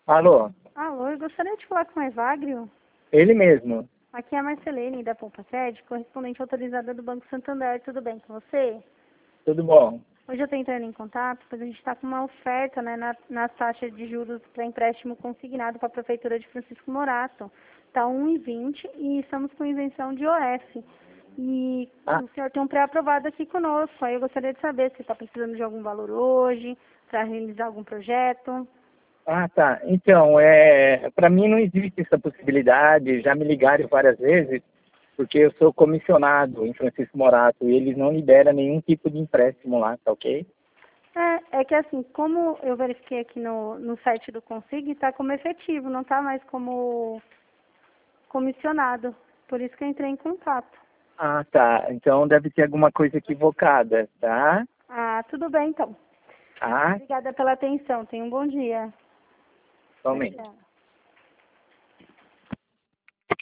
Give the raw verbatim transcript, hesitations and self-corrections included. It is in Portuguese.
Alô, Alô, eu gostaria de falar com o Evagrio. ele mesmo. Aqui é a Marcelene, da Poupa Sede, correspondente autorizada do Banco Santander. Tudo bem com você? Tudo bom? Hoje eu estou entrando em contato, pois a gente está com uma oferta, né, na, nas taxas de juros para empréstimo consignado para a Prefeitura de Francisco Morato. Está um e vinte e estamos com isenção de O F. E Ah, o senhor tem um pré-aprovado aqui conosco. Aí eu gostaria de saber se está precisando de algum valor hoje, para realizar algum projeto. ah, tá. Então, é, para mim não existe essa possibilidade. Já me ligaram várias vezes, porque eu sou comissionado em Francisco Morato e eles não liberam nenhum tipo de empréstimo lá, tá ok? É, é que assim, como eu verifiquei aqui no, no site do Consig, está como efetivo, não está mais como comissionado. Por isso que eu entrei em contato. Ah, tá. Então deve ter alguma coisa equivocada, tá? Ah, tudo bem então. Tá? Obrigada pela atenção. Tenha um bom dia. Tchau, Somente. tchau.